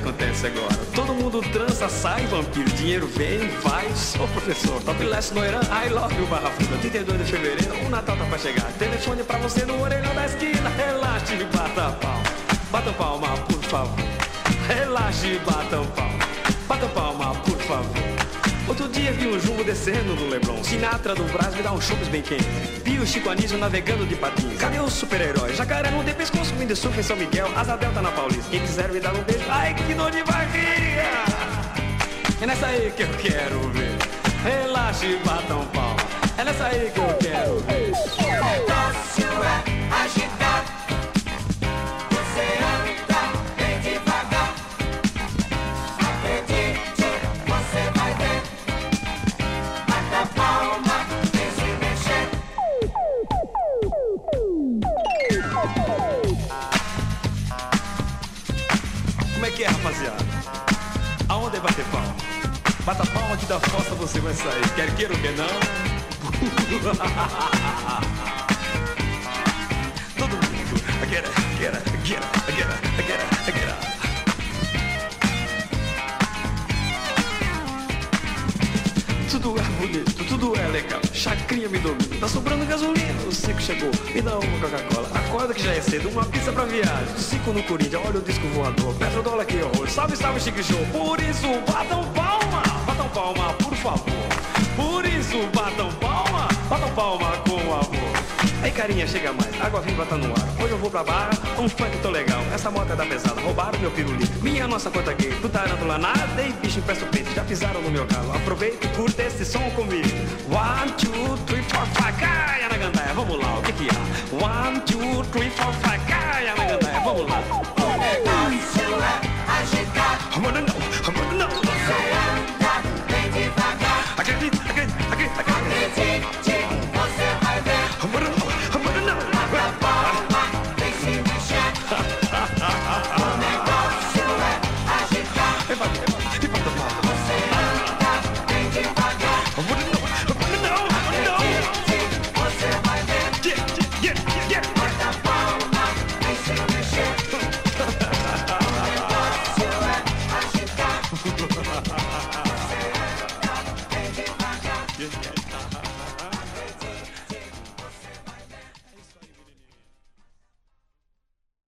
acontece agora? Todo mundo trança, sai, vampiro. Dinheiro vem, vai, sou professor. Top Leste no Irã, I love you, Barra Funda. 32 de fevereiro, o Natal tá pra chegar. Telefone pra você no orelhão da esquina. Relaxe e bata palma. Bata palma, por favor. Relaxe e bata palma. Bata palma, por favor. Outro dia vi um jumbo descendo no Leblon. Sinatra do Brás me dá um chupes bem quente. Pio Chico Anísio navegando de patins. Cadê os super-heróis? Jacaré não tem pescoço, me de surf em São Miguel. Asa Delta na Paulista. Quem quiser me dar um beijo, ai que dor de barriga. É nessa aí que eu quero ver. Relaxe e batam palma. É nessa aí que eu quero ver. O negócio é agitar. Você anda bem devagar. Acredite, você vai ver. Bata a palma, vem se mexer. Como é que é, rapaziada? Aonde é bater palma? Bata palma que da fossa você vai sair. Quer queira ou quer não? Todo mundo. Get it, get it, get it, get it, get it, get it. Tudo é bonito, tudo é legal. Chacrinha me domina, tá sobrando gasolina. O Cico chegou, me dá uma Coca-Cola. Acorda que já é cedo, uma pizza pra viagem. Cico no Corinthians, olha o disco voador. Petrodólar que horror, salve, salve, Chique Show. Por isso, batam palma, por favor. Por isso, batam palma com amor. Aí carinha, chega mais, água viva tá no ar. Hoje eu vou pra barra, um funk tô legal. Essa moto é da pesada, roubaram meu pirulito. Minha nossa conta gay, do tarântula nada. E bicho, empresta o peito, já pisaram no meu calo. Aproveita e curta esse som comigo. 1, 2, 3, 4, 5, caia na gandaia, vamos lá, o que que há? 1, 2, 3, 4, 5, caia na gandaia, vamos lá. O negócio é agitar. I wanna know. Você anda bem devagar. Acredite. Acredite, você vai ver. I wanna know. Bata a palma, vem se mexer. O negócio é agitar. E bata palma. Você anda bem devagar. I wanna know. Acredite, você vai ver. Yeah. Bata a palma, vem se mexer. O negócio é agitar.